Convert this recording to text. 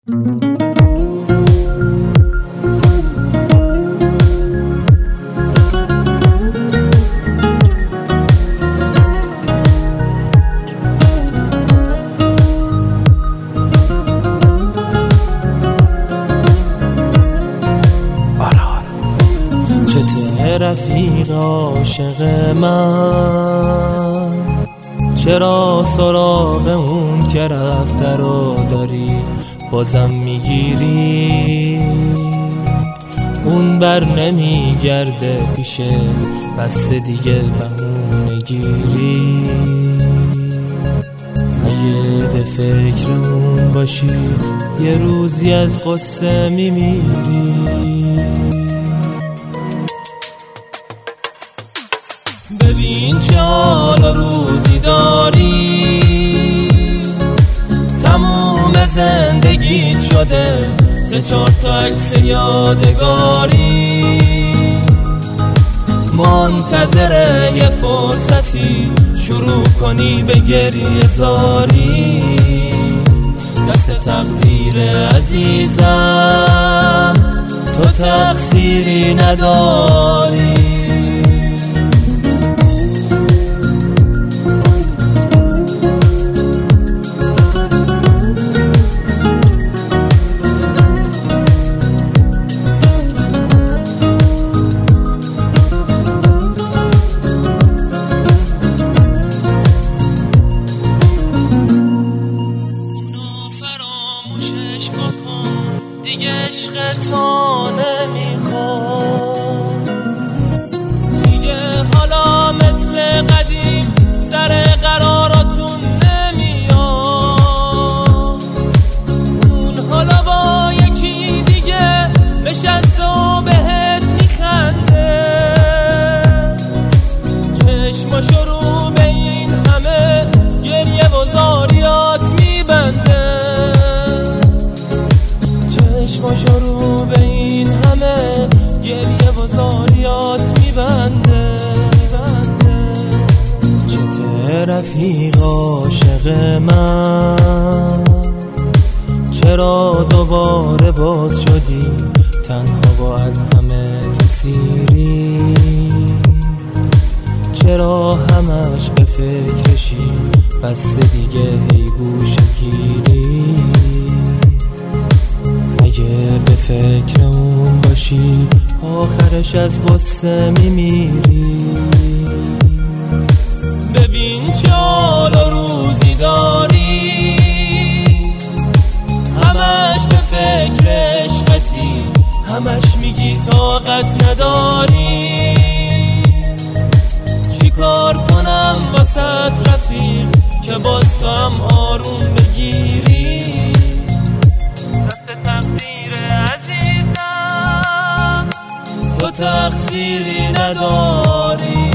رفیق عاشق من، چرا سراغ اون که رفته رو داری بازم میگیری؟ اون بر نمیگرده پیشت، بس دیگه بهونه گیری. اگه به فکر اون باشی یه روزی از قصه میمیری. ببین چه حال روزی داری، تموم زندگیت شده 3-4 تا عکس یادگاری. منتظر یه فرصتی شروع کنی به گریه زاری. دست تقدیر عزیزم تو تقصیری نداری. دیگه عشق تو نمیخوام، دیگه حالا مثل قدیم سر قراراتون نمیاد. اون حالا با یکی دیگه نشسته و بهت میخنده، چشماشو رو به این همه گریه و زاریات میبنده. چشماشو رو به این همه گریه و زاریات میبنده. چته رفیق عاشق من، چرا دوباره باز شدی تنها با از همه تو سیری؟ چرا همش به فکرشی بس دیگه هی گوشه گیری؟ اگه به فکر اون باشی آخرش از غصه میمیری. ببین چه حال روزی داری، همش به فکر عشقتی، همش میگی طاقت نداری. چی کار کنم واسه رفیق که باز تو هم آروم بگیری؟ تو تقصیری نداری.